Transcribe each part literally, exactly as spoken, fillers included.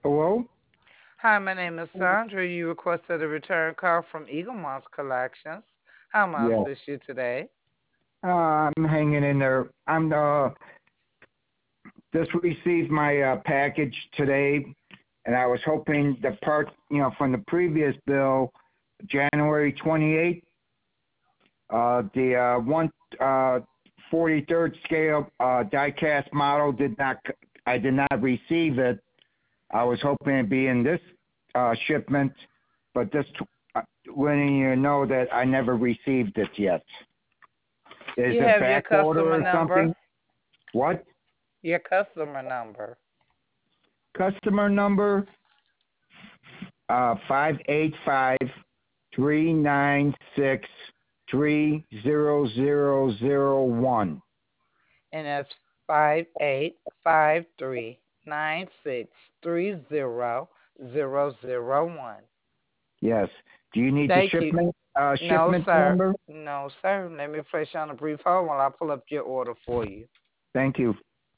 Hello? Hi, my name is Sandra. You requested a return call from Eagle Moss Collections. How may I Yeah. assist you today? Uh, I'm hanging in there. I'm uh just received my uh, package today, and I was hoping the part, you know, from the previous bill, January twenty-eighth, uh, the uh, one uh, forty-third scale uh, die-cast model did not. I did not receive it. I was hoping it'd be in this uh, shipment, but this uh, letting you know that I never received it yet. Is You it have your back customer order or number? something? What? Your customer number. Customer number uh five eight five three nine six three zero zero zero one. And that's five eight five three nine six three zero zero zero one. Yes. Do you need the Thank you. shipment uh No, shipment sir. number? No, sir. Let me place you on a brief hold while I pull up your order for you. Thank you.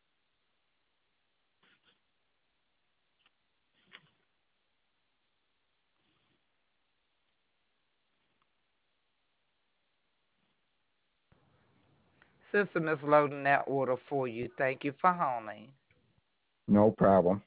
System is loading that order for you. Thank you for holding. No problem.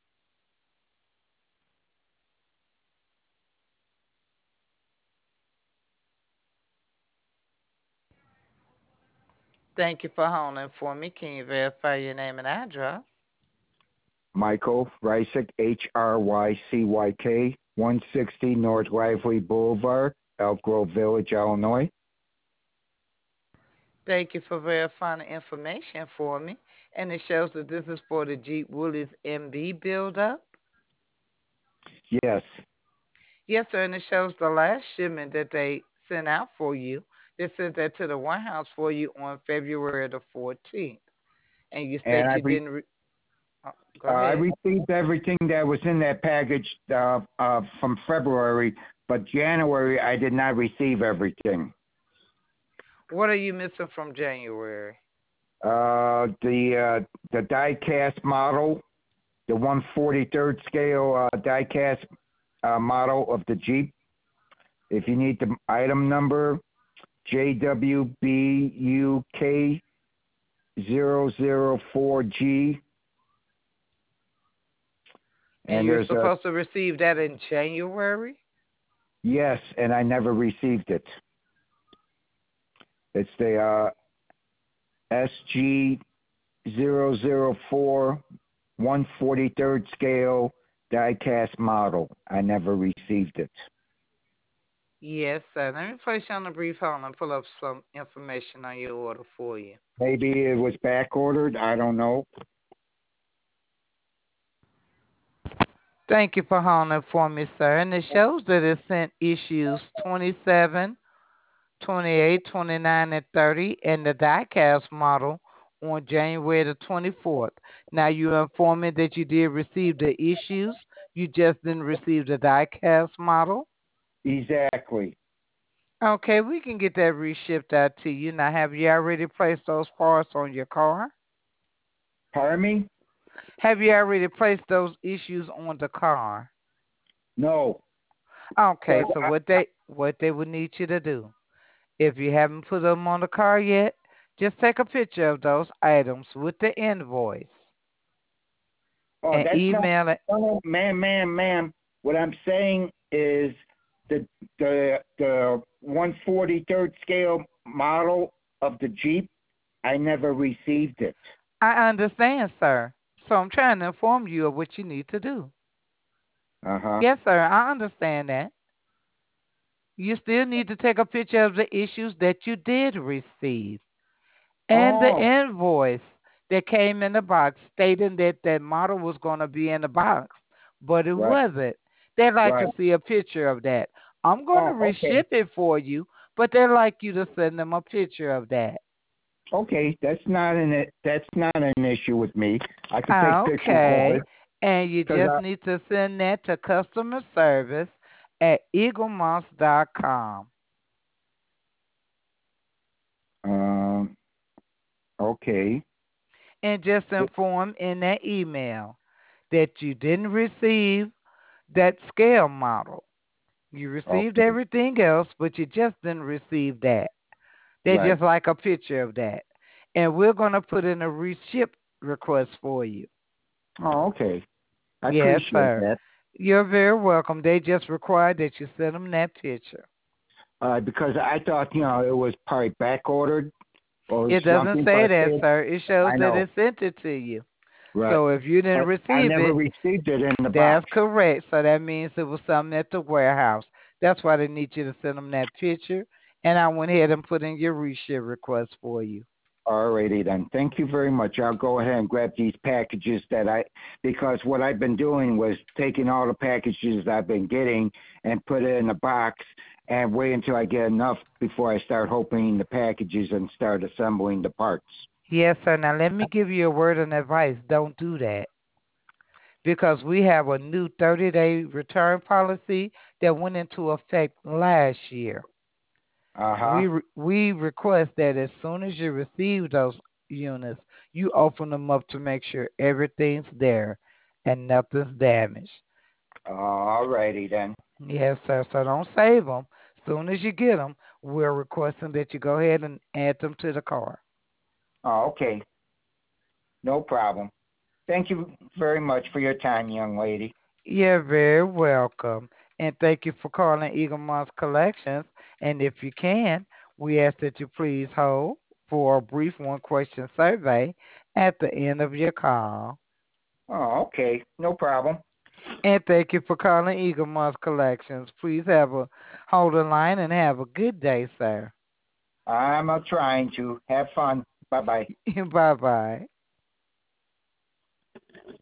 Thank you for holding for me. Can you verify your name and address? Michael Rysick, H R Y C Y K, one sixty North Lively Boulevard, Elk Grove Village, Illinois. Thank you for verifying the information for me. And it shows that this is for the Jeep Willys M B buildup. Yes. Yes, sir. And it shows the last shipment that they sent out for you. They sent that to the warehouse for you on February the fourteenth. And you And state I you re- didn't. Re- oh, go uh, I ahead. received everything that was in that package uh, uh, from February, but January I did not receive everything. What are you missing from January? Uh, the uh, the die-cast model, the one forty-third scale uh, die-cast uh, model of the Jeep. If you need the item number, J W B U K zero zero four G, And and you're there's a supposed to receive that in January? yes, and I never received it. It's the uh, S G zero zero four one forty-third scale die-cast model. I never received it. Yes, sir. Let me place you on a brief hold and pull up some information on your order for you. Maybe it was back ordered. I don't know. Thank you for holding for me, sir. And it shows that it sent issues twenty-seven, twenty-eight, twenty-nine, and thirty and the diecast model on January the twenty-fourth. Now, you informed me that you did receive the issues. You just didn't receive the diecast model. Exactly. Okay, we can get that reshipped out to you. Now, have you already placed those parts on your car? Pardon me? Have you already placed those issues on the car? No. Okay, Because so what they what they would need you to do, if you haven't put them on the car yet, just take a picture of those items with the invoice oh, and that's not. email it. No, no, ma'am, ma'am, ma'am. What I'm saying is the the the one forty-third scale model of the Jeep. I never received it. I understand, sir. So I'm trying to inform you of what you need to do. Uh huh. Yes, sir, I understand that. You still need to take a picture of the issues that you did receive and the Oh, invoice that came in the box stating that that model was going to be in the box, but it right, wasn't. They'd like right. to see a picture of that. I'm going to Oh, okay, reship it for you, but they'd like you to send them a picture of that. okay. That's not an that's not an issue with me. I could take Ah, pictures of okay. it And you because just I need to send that to customer service at eaglemoss dot com. um okay. And just inform in that email that you didn't receive that scale model. You received Okay. everything else, but you just didn't receive that. They Right. just like a picture of that. And we're going to put in a reship request for you. Oh, okay. I Yes, appreciate sir. that. You're very welcome. They just require that you send them that picture. Uh, because I thought, you know, it was probably back ordered or It doesn't something, say but that, it, sir. It shows I that know. it sent it to you. Right. So if you didn't But I receive never it, received it in the that's box. correct. So that means it was something at the warehouse. That's why they need you to send them that picture. And I went ahead and put in your reship request for you. Alrighty then. Thank you very much. I'll go ahead and grab these packages that I, because what I've been doing was taking all the packages I've been getting and put it in a box and wait until I get enough before I start opening the packages and start assembling the parts. Yes, sir. Now let me give you a word of advice. Don't do that because we have a new thirty day return policy that went into effect last year. Uh huh. We re- we request that as soon as you receive those units, you open them up to make sure everything's there and nothing's damaged. Alrighty then. Yes, sir. So don't save them. Soon as you get them, we're requesting that you go ahead and add them to the car. Oh, okay. No problem. Thank you very much for your time, young lady. You're very welcome. And thank you for calling Eagle Moss Collections. And if you can, we ask that you please hold for a brief one question survey at the end of your call. Oh, okay. No problem. And thank you for calling Eagle Moss Collections. Please have a hold the line and have a good day, sir. I'm uh, trying to have fun. Bye bye. Bye bye.